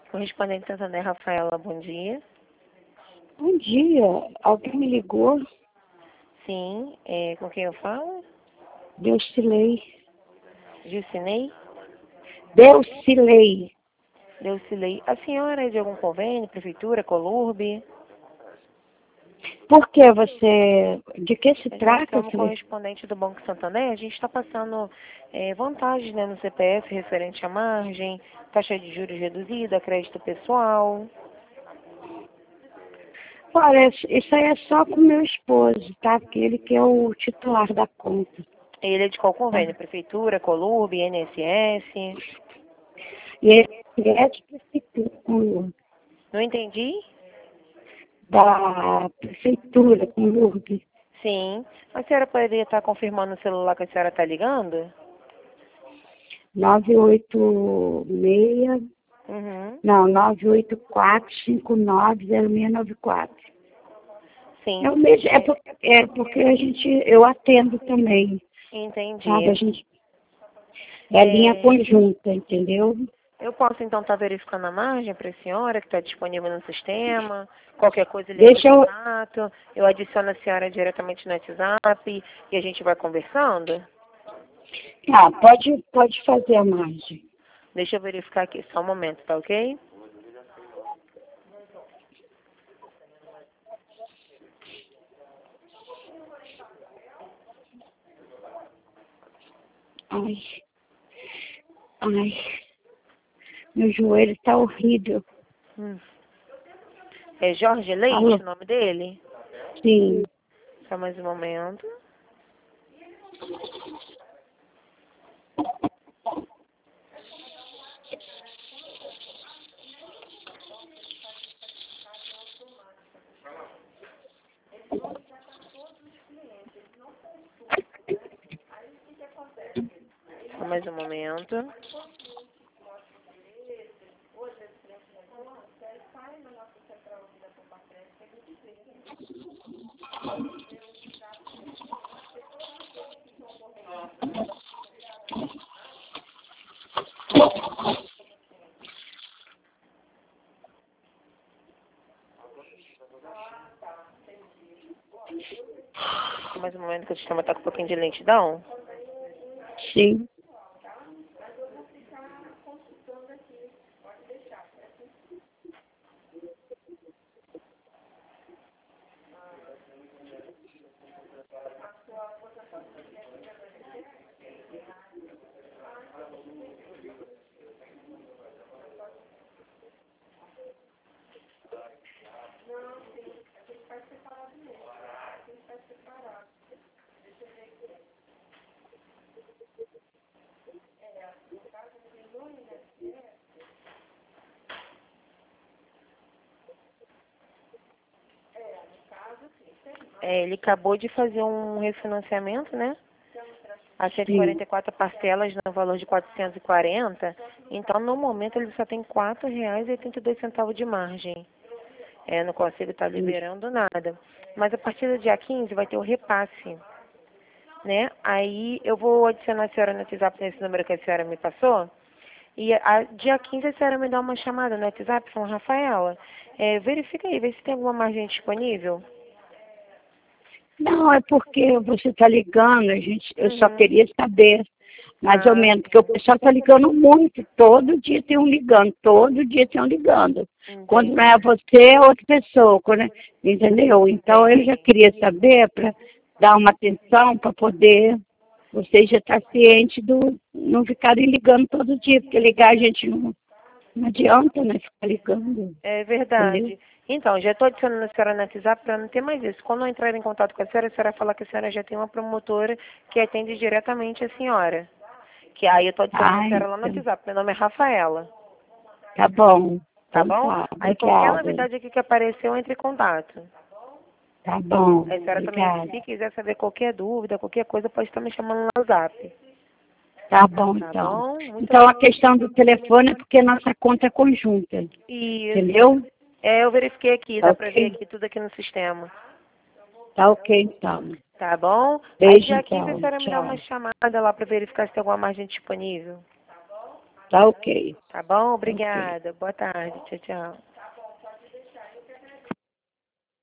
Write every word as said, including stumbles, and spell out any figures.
Correspondente Santander, Rafaela, bom dia. Bom dia, alguém me ligou? Sim, é, com quem eu falo? Deucilei. Gilcinei? Deucilei. Deucilei. A senhora é de algum convênio, prefeitura, Colurbe? Por que você... De que se Nós trata, somos Silvia? correspondente do Banco Santander. A gente está passando é, vantagens, né, no C P F referente à margem, taxa de juros reduzida, crédito pessoal. Olha, isso aí é só com meu esposo, tá? Porque ele que é o titular da conta. Ele é de qual Tá? convênio? Prefeitura, Colurbe, I N S S? E ele é de prefeitura, com- Não entendi? da prefeitura, com Lourdes. Sim. A senhora poderia estar confirmando o celular que a senhora está ligando? nove oito seis... Uhum. Não, nove oito quatro cinco nove zero seis nove quatro. Sim. É o mesmo, é porque, é porque a gente, eu atendo também, sabe? A Entendi. gente, é linha É, conjunta, entendeu? eu posso então estar verificando a margem para a senhora que está disponível no sistema. Qualquer coisa ele entra em Deixa eu, contato. Eu adiciono a senhora diretamente no WhatsApp e a gente vai conversando. ah, pode, pode fazer a margem. Deixa eu verificar aqui, só um momento, tá ok? Ai, ai, meu joelho está horrível. Hum. É Jorge Leite Alô? o nome dele? Sim. Só mais um momento. Só mais um momento. Só mais um momento que o sistema está com um pouquinho de lentidão. Sim. É, ele acabou de fazer um refinanciamento, né? A cento e Sim. quarenta e quatro parcelas no valor de quatrocentos e quarenta. Então, no momento, ele só tem quatro reais e oitenta e dois centavos de margem. É, não consigo estar liberando nada. Mas a partir do dia quinze vai ter o repasse, né? Aí eu vou adicionar a senhora no WhatsApp nesse número que a senhora me passou. E a, dia quinze a senhora me dá uma chamada no WhatsApp falando, Rafaela, é, verifica aí, vê se tem alguma margem disponível. Não, é porque você está ligando, a gente, eu só Uhum. queria saber, mais ou Ah, menos, porque o pessoal está ligando muito, todo dia tem um ligando, todo dia tem um ligando. Quando não é entendi, você, é outra pessoa, quando é- entendeu? Então eu já entendi. queria saber para dar uma atenção, para poder, você já está ciente do não ficarem ligando todo dia, porque ligar a gente não, não adianta, né, ficar ligando, É entendeu? verdade. Então, já estou adicionando a senhora no WhatsApp para não ter mais isso. Quando eu entrar em contato com a senhora, a senhora falar que a senhora já tem uma promotora que atende diretamente a senhora. Que aí eu estou adicionando a Ah, senhora lá no então, WhatsApp. Meu nome é Rafaela, tá bom, tá então bom? tá, Aí qualquer obrigada. novidade aqui que apareceu, entre em contato. Tá bom, Aí a senhora também, obrigada. se quiser saber qualquer dúvida, qualquer coisa, pode estar me chamando no WhatsApp. Tá bom, Tá então. bom? Muito Então, a questão do telefone é porque nossa conta é conjunta, Isso. entendeu? É, eu verifiquei aqui, Tá dá pra ver ok? aqui tudo aqui no sistema. Tá ok, então. Tá bom? Aí Beijo, dia quinze a então. senhora me dá uma Tchau. chamada lá pra verificar se tem alguma margem disponível. Tá ok. Tá bom? Obrigada. Boa tarde. Tchau, tchau.